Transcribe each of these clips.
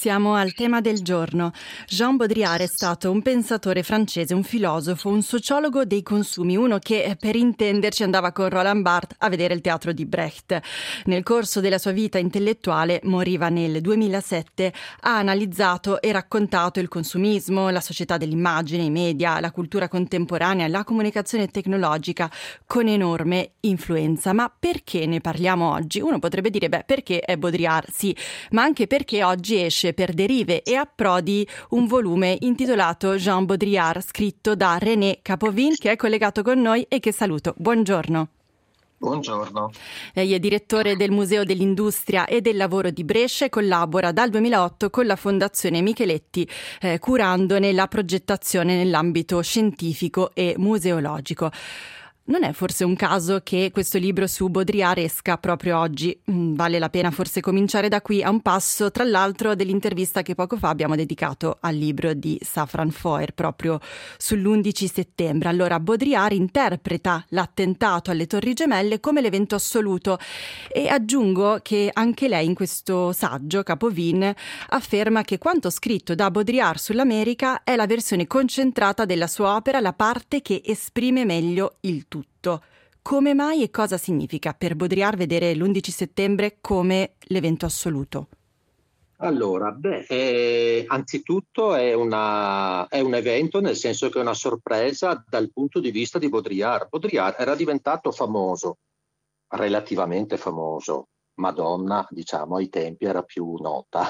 Siamo al tema del giorno. Jean Baudrillard è stato un pensatore francese, un filosofo, un sociologo dei consumi, uno che per intenderci andava con Roland Barthes a vedere il teatro di Brecht. Nel corso della sua vita intellettuale, moriva nel 2007, ha analizzato e raccontato il consumismo, la società dell'immagine, i media, la cultura contemporanea, la comunicazione tecnologica con enorme influenza. Ma perché ne parliamo oggi? Uno potrebbe dire, perché è Baudrillard? Sì, ma anche perché oggi esce per Derive e approdi un volume intitolato Jean Baudrillard, scritto da René Capovin, che è collegato con noi e che saluto. Buongiorno. Buongiorno. Lei è direttore del Museo dell'Industria e del Lavoro di Brescia e collabora dal 2008 con la Fondazione Micheletti, curandone la progettazione nell'ambito scientifico e museologico. Non è forse un caso che questo libro su Baudrillard esca proprio oggi? Vale la pena forse cominciare da qui, a un passo tra l'altro dell'intervista che poco fa abbiamo dedicato al libro di Safran Foer proprio sull'11 settembre. Allora, Baudrillard interpreta l'attentato alle Torri Gemelle come l'evento assoluto e aggiungo che anche lei in questo saggio, Capovin, afferma che quanto scritto da Baudrillard sull'America è la versione concentrata della sua opera, la parte che esprime meglio il tutto. Come mai e cosa significa per Baudrillard vedere l'11 settembre come l'evento assoluto? Allora, anzitutto è un evento, nel senso che è una sorpresa dal punto di vista di Baudrillard. Baudrillard era diventato famoso, relativamente famoso. Madonna, diciamo, ai tempi era più nota.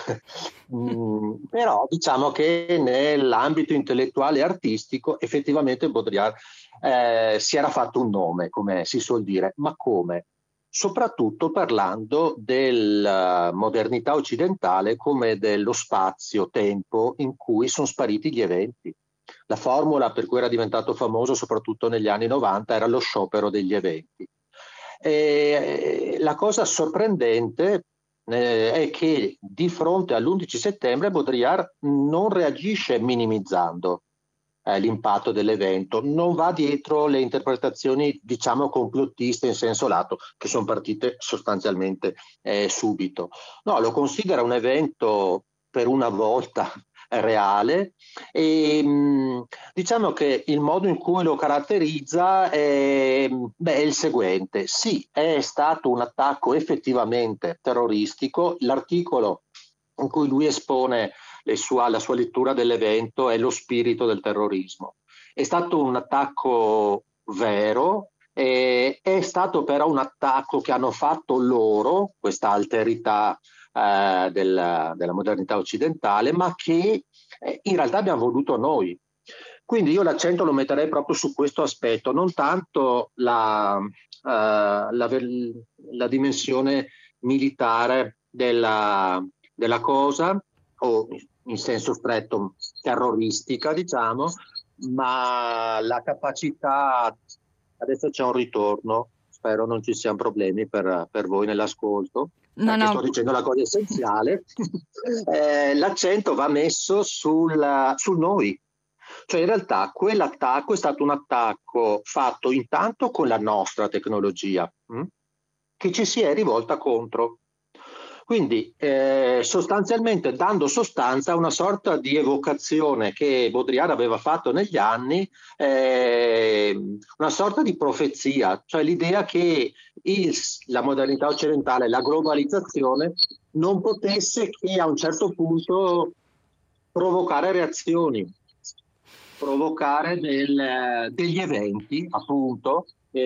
Però diciamo che nell'ambito intellettuale e artistico effettivamente Baudrillard si era fatto un nome, come si suol dire. Ma come? Soprattutto parlando della modernità occidentale come dello spazio-tempo in cui sono spariti gli eventi. La formula per cui era diventato famoso soprattutto negli anni 90 era lo sciopero degli eventi. E la cosa sorprendente è che di fronte all'11 settembre Baudrillard non reagisce minimizzando l'impatto dell'evento, non va dietro le interpretazioni diciamo complottiste in senso lato che sono partite sostanzialmente subito. No, lo considera un evento per una volta reale e diciamo che il modo in cui lo caratterizza è il seguente: sì, è stato un attacco effettivamente terroristico. L'articolo in cui lui espone la sua lettura dell'evento è lo spirito del terrorismo. È stato un attacco vero, è stato però un attacco che hanno fatto loro, questa alterità della modernità occidentale, ma che in realtà abbiamo voluto noi. Quindi io l'accento lo metterei proprio su questo aspetto, non tanto la dimensione militare della cosa, o in senso stretto terroristica, diciamo, ma la capacità. Adesso c'è un ritorno, spero non ci siano problemi per voi nell'ascolto, perché sto dicendo la cosa essenziale. L'accento va messo sul noi. Cioè in realtà quell'attacco è stato un attacco fatto intanto con la nostra tecnologia, che ci si è rivolta contro. Quindi sostanzialmente dando sostanza a una sorta di evocazione che Baudrillard aveva fatto negli anni, una sorta di profezia, cioè l'idea che la modernità occidentale, la globalizzazione, non potesse che a un certo punto provocare reazioni, provocare degli eventi, appunto,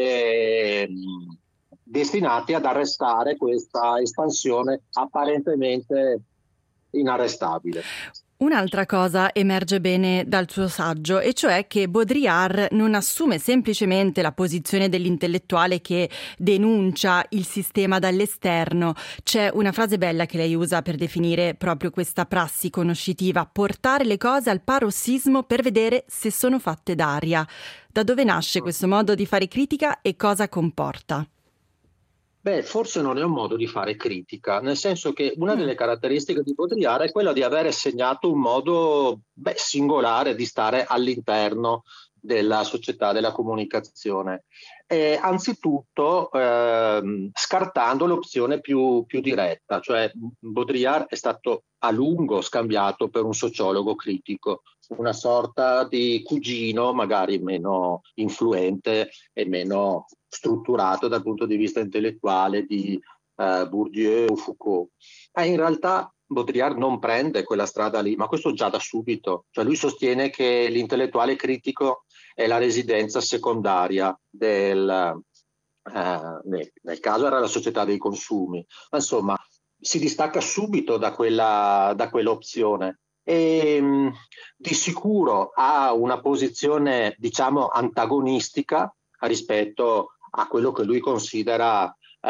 destinati ad arrestare questa espansione apparentemente inarrestabile. Un'altra cosa emerge bene dal suo saggio, e cioè che Baudrillard non assume semplicemente la posizione dell'intellettuale che denuncia il sistema dall'esterno. C'è una frase bella che lei usa per definire proprio questa prassi conoscitiva: portare le cose al parossismo per vedere se sono fatte d'aria. Da dove nasce questo modo di fare critica e cosa comporta? Forse non è un modo di fare critica, nel senso che una delle caratteristiche di Baudrillard è quella di aver segnato un modo singolare di stare all'interno della società della comunicazione. Anzitutto scartando l'opzione più diretta, cioè Baudrillard è stato a lungo scambiato per un sociologo critico, una sorta di cugino magari meno influente e meno strutturato dal punto di vista intellettuale di Bourdieu o Foucault. In realtà Baudrillard non prende quella strada lì, ma questo già da subito. Cioè lui sostiene che l'intellettuale critico è la residenza secondaria nel caso era la società dei consumi, ma insomma si distacca subito da quell'opzione e di sicuro ha una posizione, diciamo, antagonistica rispetto a quello che lui considera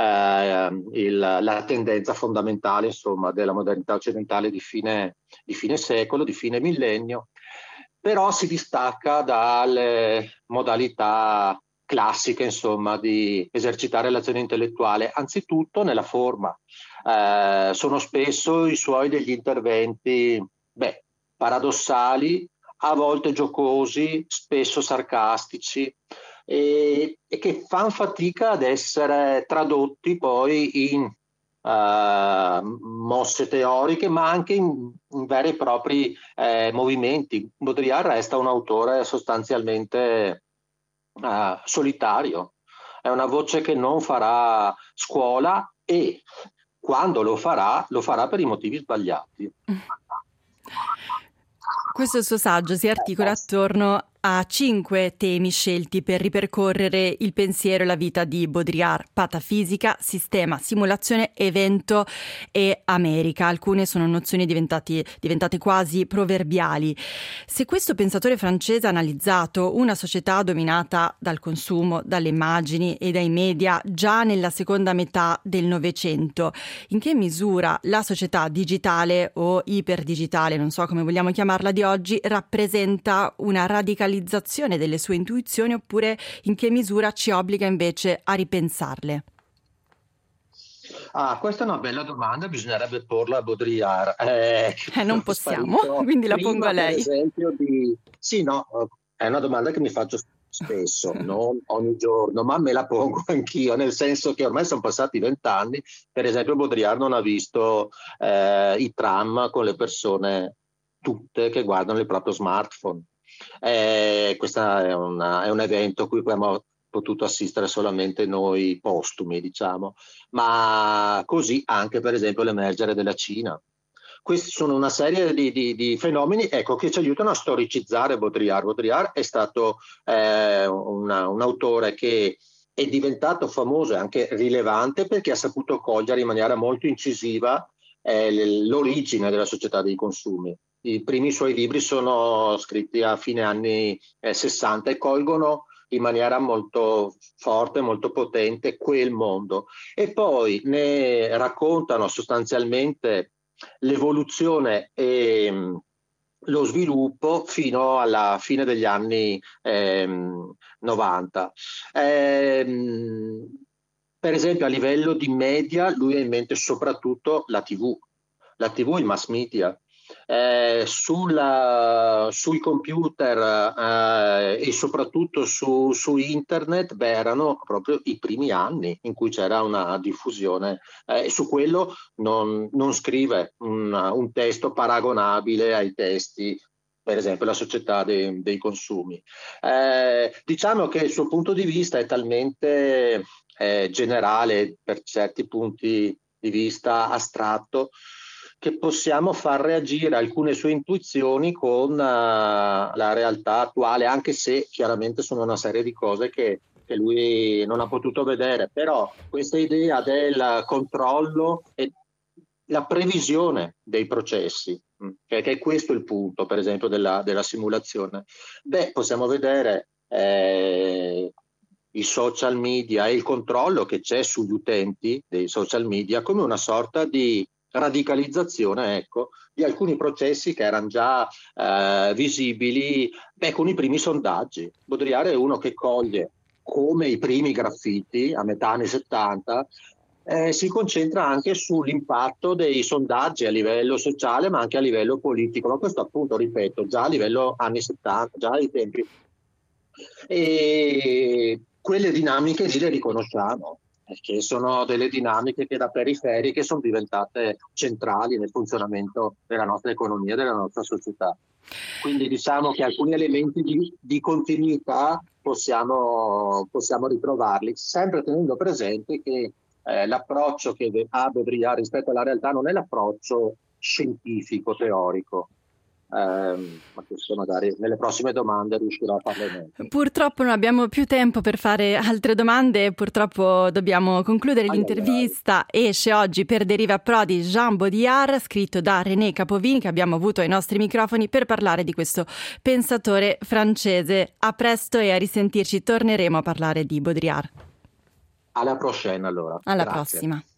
la tendenza fondamentale, insomma, della modernità occidentale di fine secolo, di fine millennio, però si distacca dalle modalità classiche, insomma, di esercitare l'azione intellettuale, anzitutto nella forma. Sono spesso i suoi degli interventi paradossali, a volte giocosi, spesso sarcastici, e che fanno fatica ad essere tradotti poi in mosse teoriche, ma anche in veri e propri movimenti. Baudrillard resta un autore sostanzialmente solitario, è una voce che non farà scuola e quando lo farà per i motivi sbagliati. Questo suo saggio si articola attorno a 5 temi scelti per ripercorrere il pensiero e la vita di Baudrillard: patafisica, sistema, simulazione, evento e America. Alcune sono nozioni diventate quasi proverbiali. Se questo pensatore francese ha analizzato una società dominata dal consumo, dalle immagini e dai media già nella seconda metà del Novecento, in che misura la società digitale o iperdigitale, non so come vogliamo chiamarla, di oggi rappresenta una radicalizzazione delle sue intuizioni, oppure in che misura ci obbliga invece a ripensarle? Questa è una bella domanda, bisognerebbe porla a Baudrillard. Non possiamo, quindi la pongo a lei. Per esempio Sì, no, è una domanda che mi faccio spesso, non ogni giorno, ma me la pongo anch'io, nel senso che ormai sono passati 20 anni. Per esempio Baudrillard non ha visto i tram con le persone tutte che guardano il proprio smartphone. Questo è un evento a cui abbiamo potuto assistere solamente noi postumi, diciamo, ma così anche per esempio l'emergere della Cina. Questi sono una serie di fenomeni, ecco, che ci aiutano a storicizzare Baudrillard. Baudrillard è stato un autore che è diventato famoso e anche rilevante perché ha saputo cogliere in maniera molto incisiva l'origine della società dei consumi. I primi suoi libri sono scritti a fine anni 60 e colgono in maniera molto forte, molto potente quel mondo, e poi ne raccontano sostanzialmente l'evoluzione e lo sviluppo fino alla fine degli anni 90. Per esempio a livello di media lui ha in mente soprattutto la TV, il mass media. Sui computer e soprattutto su internet erano proprio i primi anni in cui c'era una diffusione, e su quello non scrive un testo paragonabile ai testi, per esempio la società dei consumi. Diciamo che il suo punto di vista è talmente generale, per certi punti di vista astratto, che possiamo far reagire alcune sue intuizioni con la realtà attuale, anche se chiaramente sono una serie di cose che lui non ha potuto vedere. Però questa idea del controllo e la previsione dei processi, che è questo il punto, per esempio, della simulazione. Possiamo vedere i social media e il controllo che c'è sugli utenti dei social media come una sorta di radicalizzazione, ecco, di alcuni processi che erano già visibili con i primi sondaggi. Baudrillard è uno che coglie come i primi graffiti a metà anni 70, si concentra anche sull'impatto dei sondaggi a livello sociale ma anche a livello politico. Ma questo appunto, ripeto, già a livello anni 70, già ai tempi E quelle dinamiche lì le riconosciamo, perché sono delle dinamiche che da periferiche sono diventate centrali nel funzionamento della nostra economia e della nostra società. Quindi diciamo che alcuni elementi di continuità possiamo ritrovarli, sempre tenendo presente che l'approccio che ha Baudrillard rispetto alla realtà non è l'approccio scientifico, teorico. Ma questo magari nelle prossime domande riuscirò a farle meglio. Purtroppo non abbiamo più tempo per fare altre domande, purtroppo dobbiamo concludere l'intervista. Esce oggi per Deriva Pro di Jean Baudrillard, scritto da René Capovin, che abbiamo avuto ai nostri microfoni per parlare di questo pensatore francese. A presto e a risentirci, torneremo a parlare di Baudrillard. Alla prossima allora. Alla Grazie. prossima.